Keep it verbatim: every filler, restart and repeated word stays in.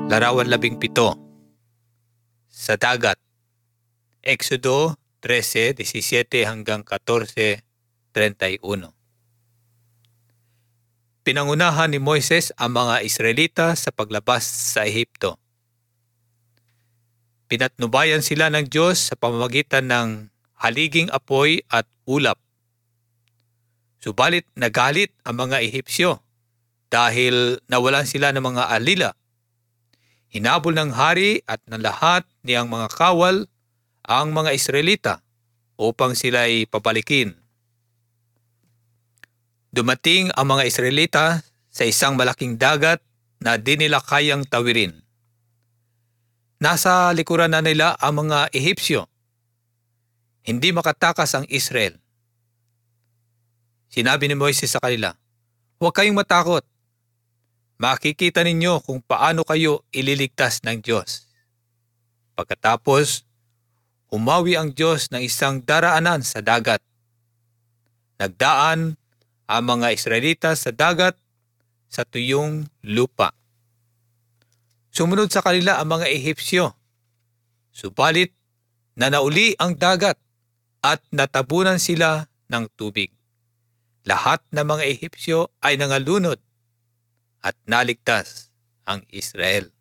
Larawan labing pito. Sa dagat. Exodo thirteen seventeen hanggang fourteen thirty-one. Pinangunahan ni Moises ang mga Israelita sa paglabas sa Ehipto. Pinatnubayan sila ng Diyos sa pamamagitan ng haliging apoy at ulap. Subalit nagalit ang mga Ehipsyo dahil nawalan sila ng mga alila. Hinabol ng hari at ng lahat niyang mga kawal ang mga Israelita upang sila'y pabalikin. Dumating ang mga Israelita sa isang malaking dagat na di nila kayang tawirin. Nasa likuran na nila ang mga Ehipsyo. Hindi makatakas ang Israel. Sinabi ni Moises sa kanila, "Huwag kayong matakot. Makikita ninyo kung paano kayo ililigtas ng Diyos." Pagkatapos, umawi ang Diyos ng isang daraanan sa dagat. Nagdaan ang mga Israelita sa dagat sa tuyong lupa. Sumunod sa kanila ang mga Ehipsyo. Subalit, nanauli ang dagat at natabunan sila ng tubig. Lahat ng mga Ehipsyo ay nangalunod at naligtas ang Israel.